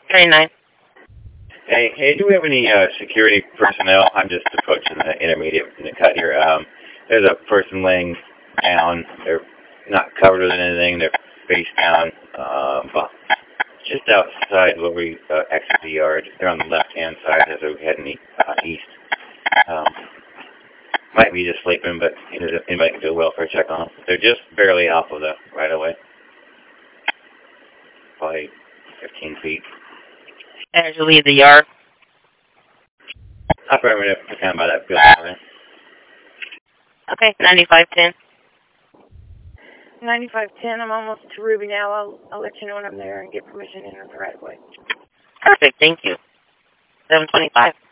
29. Hey, do we have any security personnel? I'm just approaching the intermediate in the cut here. There's a person laying down. They're not covered with anything. They're face down, just outside where we exit the yard. They're on the left-hand side as we're heading east. Might be just sleeping, but anybody can do a welfare check on them. They're just barely off of the right-of-way. Probably 15 feet. As you leave the yard. Up right down by that building. Okay, 9510. 9510, I'm almost to Ruby now. I'll let you know when I'm there and get permission to enter the right away. Perfect, thank you. 725.